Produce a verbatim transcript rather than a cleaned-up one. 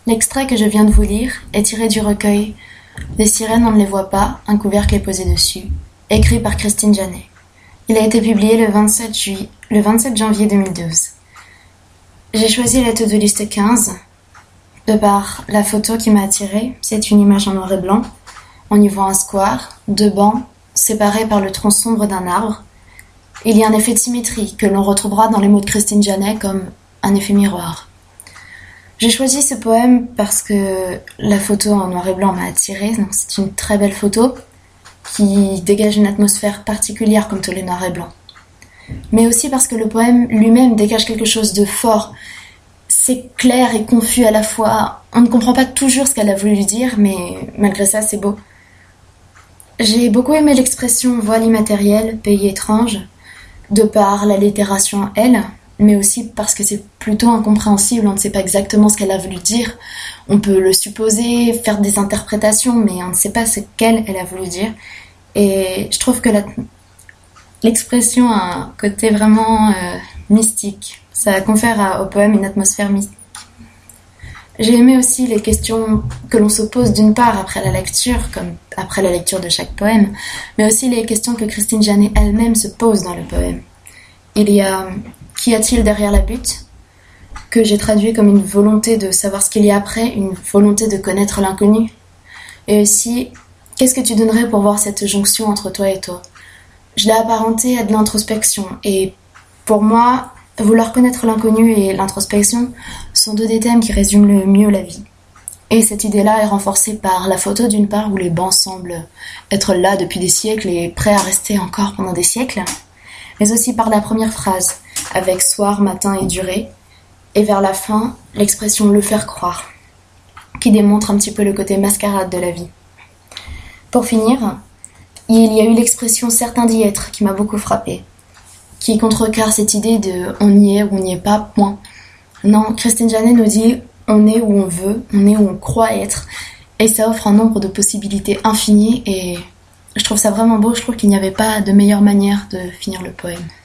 L'extrait que je viens de vous lire est tiré du recueil Les sirènes, on ne les voit pas, un couvercle est posé dessus, écrit par Christine Janet. Il a été publié le vingt-sept, juillet, le vingt-sept janvier deux mille douze. J'ai choisi la to-do list quinze, de par la photo qui m'a attirée. C'est une image en noir et blanc. On y voit un square, deux bancs, séparés par le tronc sombre d'un arbre. Il y a un effet de symétrie que l'on retrouvera dans les mots de Christine Janet comme un effet miroir. J'ai choisi ce poème parce que la photo en noir et blanc m'a attirée. Donc c'est une très belle photo qui dégage une atmosphère particulière comme tous les noirs et blancs. Mais aussi parce que le poème lui-même dégage quelque chose de fort. C'est clair et confus à la fois. On ne comprend pas toujours ce qu'elle a voulu dire, mais malgré ça, c'est beau. J'ai beaucoup aimé l'expression voile immatérielle, pays étrange, de par l'allitération elle, mais aussi parce que c'est plutôt incompréhensible, on ne sait pas exactement ce qu'elle a voulu dire. On peut le supposer, faire des interprétations, mais on ne sait pas ce qu'elle elle a voulu dire. Et je trouve que la, l'expression a un côté vraiment euh, mystique. Ça confère à, au poème une atmosphère mystique. J'ai aimé aussi les questions que l'on se pose d'une part après la lecture, comme après la lecture de chaque poème, mais aussi les questions que Christine Janet elle-même se pose dans le poème. Il y a « Qu'y a-t-il derrière la butte ?» que j'ai traduit comme une volonté de savoir ce qu'il y a après, une volonté de connaître l'inconnu. Et aussi « Qu'est-ce que tu donnerais pour voir cette jonction entre toi et toi ?» Je l'ai apparenté à de l'introspection, et pour moi, vouloir connaître l'inconnu et l'introspection sont deux des thèmes qui résument le mieux la vie. Et cette idée-là est renforcée par la photo d'une part où les bancs semblent être là depuis des siècles et prêts à rester encore pendant des siècles, mais aussi par la première phrase, avec soir, matin et durée, et vers la fin, l'expression le faire croire, qui démontre un petit peu le côté mascarade de la vie. Pour finir, il y a eu l'expression certain d'y être qui m'a beaucoup frappée, qui contrecarre cette idée de on y est ou on n'y est pas, point. Non, Christine Janet nous dit on est où on veut, on est où on croit être, et ça offre un nombre de possibilités infinies, et je trouve ça vraiment beau. Je trouve qu'il n'y avait pas de meilleure manière de finir le poème.